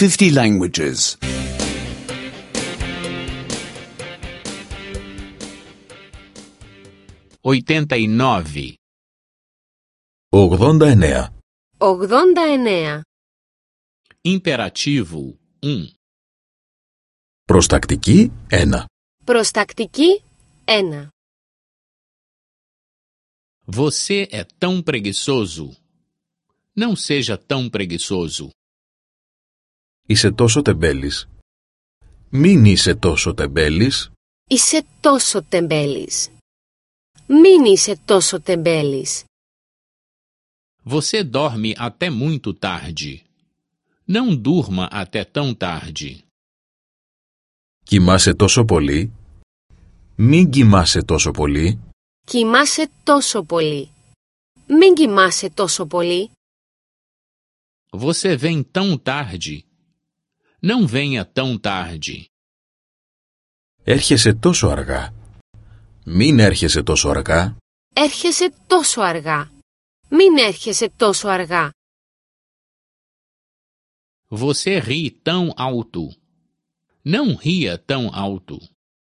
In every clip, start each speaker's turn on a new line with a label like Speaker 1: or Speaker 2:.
Speaker 1: 50 languages.
Speaker 2: 89.
Speaker 3: 89.
Speaker 4: 89.
Speaker 2: Imperativo 1.
Speaker 3: Προστακτική 1.
Speaker 4: Προστακτική 1.
Speaker 2: Você é tão preguiçoso. Não seja tão preguiçoso.
Speaker 3: Είσαι τόσο τεμπέλης. Μην είσαι τόσο τεμπέλης.
Speaker 4: Είσαι τόσο τεμπέλης. Μην είσαι τόσο τεμπέλης.
Speaker 2: Você dorme até muito tarde. Não durma até tão tarde.
Speaker 3: Κοιμάσαι τόσο πολύ. Μην κοιμάσαι τόσο πολύ.
Speaker 4: Κοιμάσαι τόσο πολύ. Μην κοιμάσαι τόσο πολύ.
Speaker 2: Você vem tão tarde. Não venha tão tarde.
Speaker 3: Έρχεσαι τόσο αργά. Μην έρχεσαι τόσο αργά.
Speaker 4: Έρχεσαι τόσο αργά. Μην έρχεσαι τόσο αργά.
Speaker 2: Você ri tão alto. Não ria tão alto.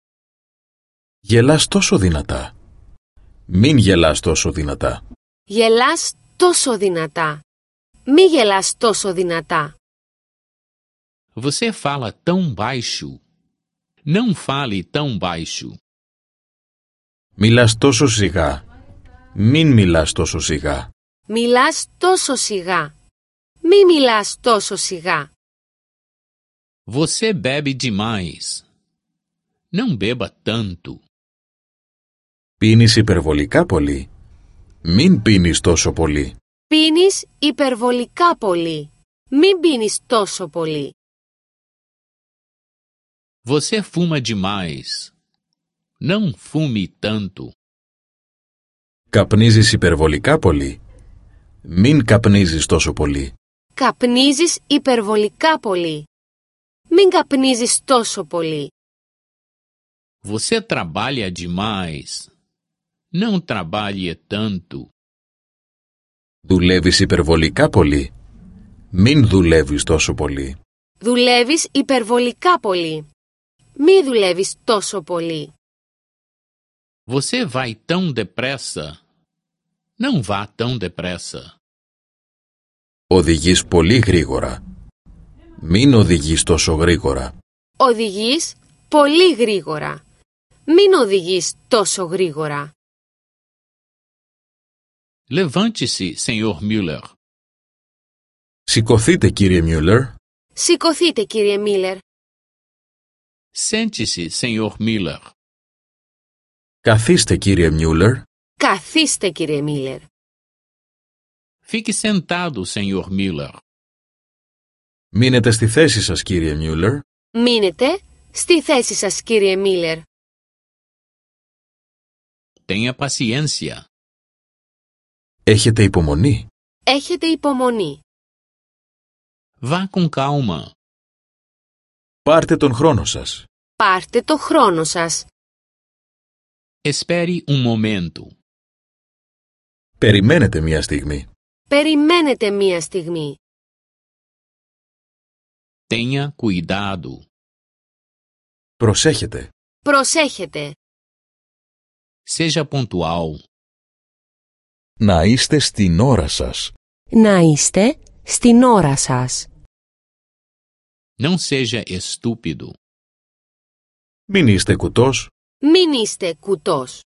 Speaker 3: Γελάς τόσο δυνατά. Μην γελάς τόσο δυνατά.
Speaker 4: Γελάς τόσο δυνατά. Μη γελάς τόσο δυνατά.
Speaker 2: Você fala tão baixo. Não fale tão baixo.
Speaker 3: Μιλάς τόσο σιγά. Μην μιλάς τόσο σιγά.
Speaker 4: Μιλάς τόσο σιγά. Μη μιλάς τόσο σιγά.
Speaker 2: Você bebe demais. Não beba tanto.
Speaker 3: Πίνεις υπερβολικά πολύ. Μην πίνεις τόσο πολύ.
Speaker 4: Πίνεις υπερβολικά πολύ. Μην πίνεις τόσο πολύ.
Speaker 2: Você fuma demais. Não fume tanto.
Speaker 3: Καπνίζεις υπερβολικά πολύ. Μην καπνίζεις τόσο πολύ.
Speaker 4: Καπνίζεις υπερβολικά πολύ. Μην καπνίζεις τόσο πολύ.
Speaker 2: Você trabalha demais. Não trabalhe tanto.
Speaker 3: Δουλεύεις υπερβολικά πολύ. Μην δουλεύεις τόσο πολύ.
Speaker 4: Δουλεύεις υπερβολικά πολύ. Μη δουλεύεις τόσο πολύ.
Speaker 2: Você vai tão depressa. Não vá tão depressa.
Speaker 3: Οδηγείς πολύ γρήγορα. Μην οδηγείς τόσο γρήγορα.
Speaker 4: Οδηγείς πολύ γρήγορα. Μην οδηγείς τόσο γρήγορα.
Speaker 2: Levante-se, Sr. Müller.
Speaker 3: Σηκωθείτε, κύριε Μιούλερ.
Speaker 4: Σηκωθείτε, κύριε Μίλλερ.
Speaker 2: Sente-se, Sr. Müller.
Speaker 3: Καθίστε, κύριε Μιούλερ.
Speaker 4: Καθίστε, κύριε Μίλλερ.
Speaker 2: Fique sentado, Sr. Müller.
Speaker 3: Μείνετε στη θέση σας, κύριε Μιούλερ.
Speaker 4: Μείνετε στη θέση σας, κύριε Μίλλερ.
Speaker 2: Tenha paciência.
Speaker 3: Έχετε υπομονή.
Speaker 4: Έχετε υπομονή.
Speaker 2: Vá com calma.
Speaker 3: Πάρτε τον χρόνο σας.
Speaker 4: Πάρτε το χρόνο σας.
Speaker 2: Espere um momento.
Speaker 3: Περιμένετε μια στιγμή.
Speaker 4: Περιμένετε μία στιγμή.
Speaker 2: Tenha cuidado.
Speaker 3: Προσέχετε.
Speaker 4: Προσέχετε.
Speaker 2: Seja pontual.
Speaker 3: Να είστε στην ώρα σας.
Speaker 4: Να είστε στην ώρα σας.
Speaker 2: Não seja estúpido.
Speaker 3: Μην είστε κουτός.
Speaker 4: Μην είστε κουτός.